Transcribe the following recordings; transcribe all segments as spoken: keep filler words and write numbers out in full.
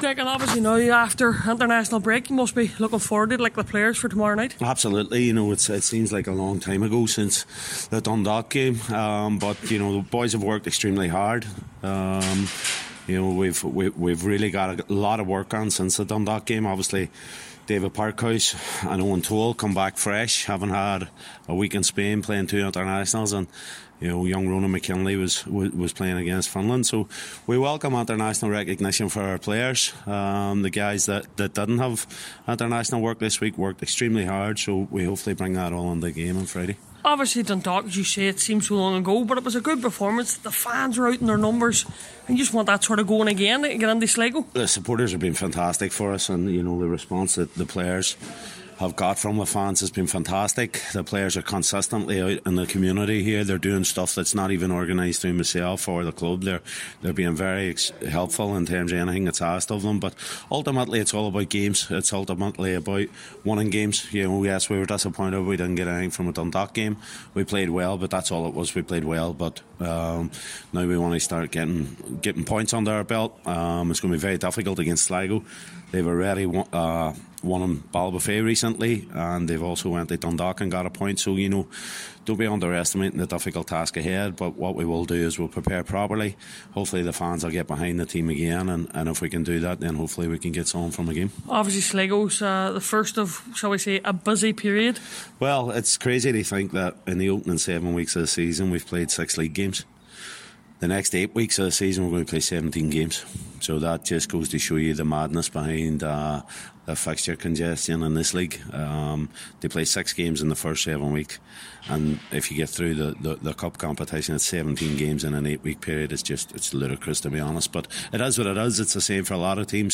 Declan, obviously now after international break, you must be looking forward to it like the players for tomorrow night. Absolutely, you know, it's, it seems like a long time ago since the Dundalk game, um, but you know the boys have worked extremely hard. Um, you know, we've we, we've really got a lot of work on since the Dundalk game. Obviously, David Parkhouse and Owen Toole come back fresh, having had a week in Spain playing two internationals, and you know, young Ronan McKinley was was playing against Finland. So we welcome international recognition for our players. Um, the guys that, that didn't have international work this week worked extremely hard, so we hopefully bring that all in the game on Friday. Obviously Dundalk, as you say, it seems so long ago, but it was a good performance. The fans are out in their numbers, and you just want that sort of going again to get into Sligo. The supporters have been fantastic for us, and you know the response that the players have got from the fans has been fantastic. The players are consistently out in the community here. They're doing stuff that's not even organised through myself or the club. They're they're being very ex- helpful in terms of anything that's asked of them. But ultimately, it's all about games. It's ultimately about winning games. You know, yes, we were disappointed we didn't get anything from a Dundalk game. We played well, but that's all it was. We played well, but um, now we want to start getting getting points under our belt. Um, it's going to be very difficult against Sligo. They've already won, uh, won in Ballybofey recently, and they've also went to Dundalk and got a point. So, you know, don't be underestimating the difficult task ahead. But what we will do is we'll prepare properly. Hopefully the fans will get behind the team again, and, and if we can do that, then hopefully we can get something from the game. Obviously Sligo's uh, the first of, shall we say, a busy period. Well, it's crazy to think that in the opening seven weeks of the season we've played six league games. The next eight weeks of the season we're going to play seventeen games. So that just goes to show you the madness behind uh, the fixture congestion in this league. Um, they play six games in the first seven weeks, and if you get through the, the, the cup competition, it's seventeen games in an eight week period. It's just it's ludicrous, to be honest, but it is what it is. It's the same for a lot of teams.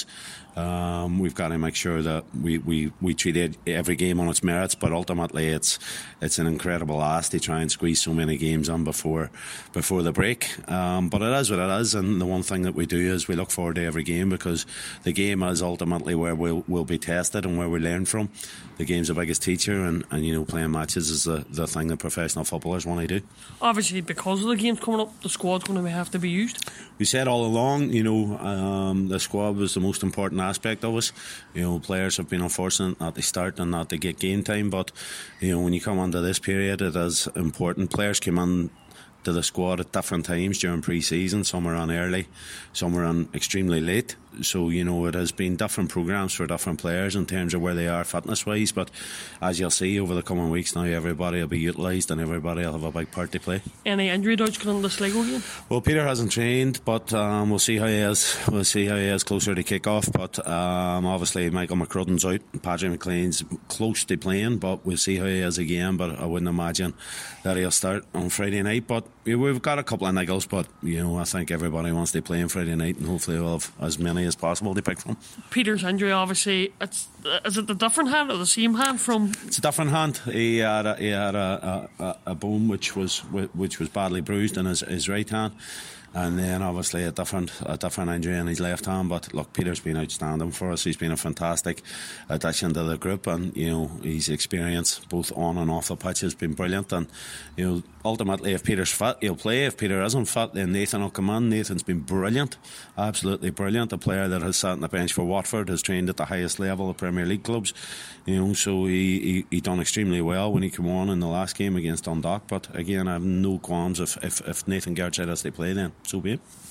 Um, we've got to make sure that we, we, we treat every game on its merits, but ultimately it's it's an incredible ask to try and squeeze so many games on before before the break. Um, but it is what it is, and the one thing that we do is we look forward to every game, because the game is ultimately where we'll, we'll be tested and where we learn from. The game's the biggest teacher, and, and you know, playing matches is the, the thing that professional footballers want to do. Obviously, because of the games coming up, the squad's going to have to be used. We said all along, you know, um, the squad was the most important aspect of us. You know, players have been unfortunate not to start and not to get game time, but you know, when you come into this period, it is important. Players came in to the squad at different times during pre-season. Some were on early, some were on extremely late. So, you know, it has been different programmes for different players in terms of where they are fitness-wise. But as you'll see over the coming weeks now, everybody will be utilised and everybody will have a big part to play. Any injury doubts going on the Sligo game? Well, Peter hasn't trained, but um, we'll see how he is. We'll see how he is closer to kick-off. But um, obviously Michael McCrudden's out. Patrick McLean's close to playing, but we'll see how he is again. But I wouldn't imagine that he'll start on Friday night. But we've got a couple of niggles, but you know, I think everybody wants to play on Friday night, and hopefully we'll have as many as possible to pick from. Peter's injury, obviously, it's, is it the different hand or the same hand from? It's a different hand. He had a, he had a, a, a bone which was which was badly bruised in his, his right hand, and then obviously a different a different injury in his left hand. But look, Peter's been outstanding for us. He's been a fantastic addition to the group, and you know, his experience both on and off the pitch has been brilliant. And you know, ultimately, if Peter's fit, he'll play. If Peter isn't fit, then Nathan will come in. Nathan's been brilliant, absolutely brilliant. A player that has sat on the bench for Watford, has trained at the highest level of Premier League clubs. You know, so he, he, he done extremely well when he came on in the last game against Dundalk. But again, I have no qualms if, if, if Nathan Gerrard said us to play, then so be it.